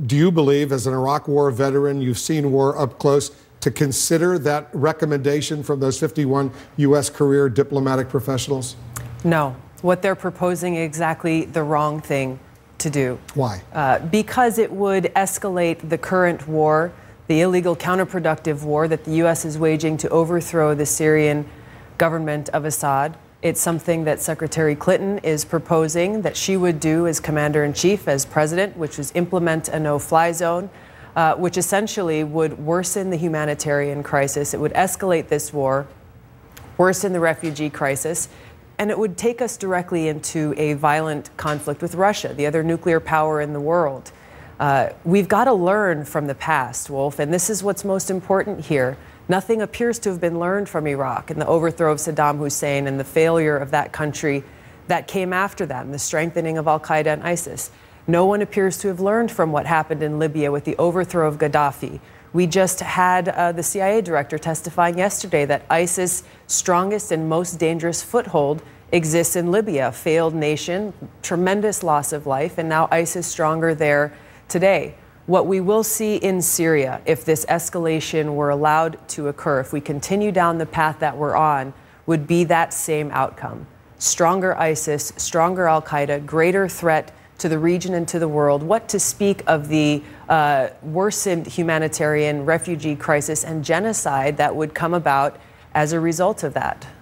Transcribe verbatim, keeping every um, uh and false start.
do you believe, as an Iraq War veteran, you've seen war up close, to consider that recommendation from those fifty-one U S career diplomatic professionals? No. What they're proposing is exactly the wrong thing to do. Why? Uh, because it would escalate the current war, the illegal counterproductive war that the U S is waging to overthrow the Syrian government of Assad. It's something that Secretary Clinton is proposing that she would do as commander-in-chief, as president, which is implement a no-fly zone, uh, which essentially would worsen the humanitarian crisis. It would escalate this war, worsen the refugee crisis, and it would take us directly into a violent conflict with Russia, the other nuclear power in the world. Uh, we've got to learn from the past, Wolf, and this is what's most important here. Nothing appears to have been learned from Iraq and the overthrow of Saddam Hussein and the failure of that country that came after that and the strengthening of al-Qaeda and ISIS. No one appears to have learned from what happened in Libya with the overthrow of Gaddafi. We just had uh, the C I A director testifying yesterday that ISIS' strongest and most dangerous foothold exists in Libya, a failed nation, tremendous loss of life, and now ISIS stronger there today. What we will see in Syria, if this escalation were allowed to occur, if we continue down the path that we're on, would be that same outcome. Stronger ISIS, stronger al-Qaeda, greater threat to the region and to the world. What to speak of the uh, worsened humanitarian refugee crisis and genocide that would come about as a result of that.